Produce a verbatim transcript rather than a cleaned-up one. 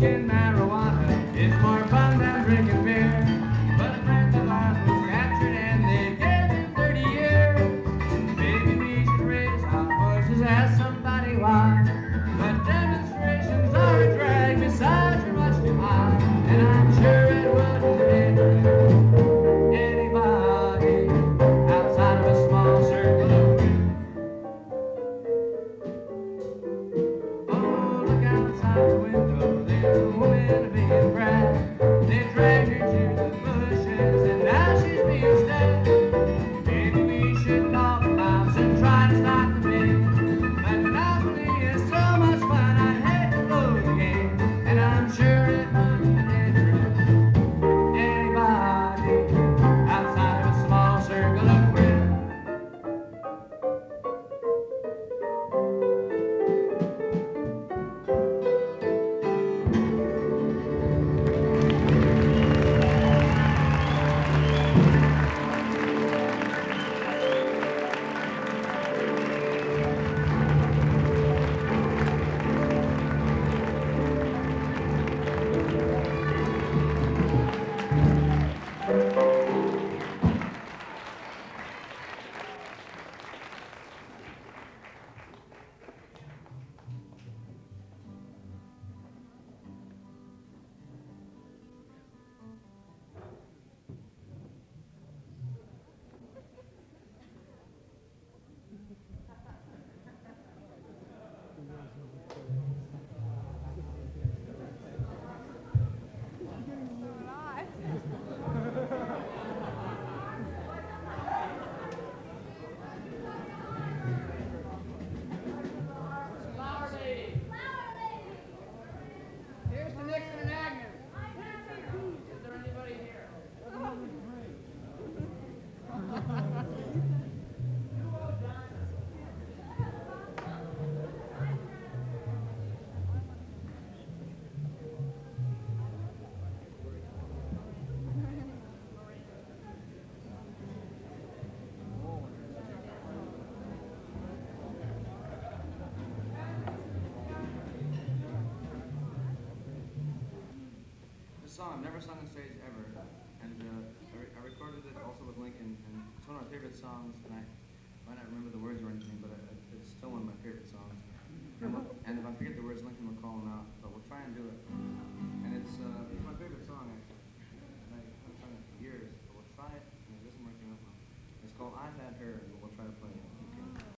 Song I've never sung on stage ever, and uh, I, re I recorded it also with Lincoln, and it's one of my favorite songs, and I might not remember the words or anything, but I, it's still one of my favorite songs. And, and if I forget the words, Lincoln will call them out, but we'll try and do it.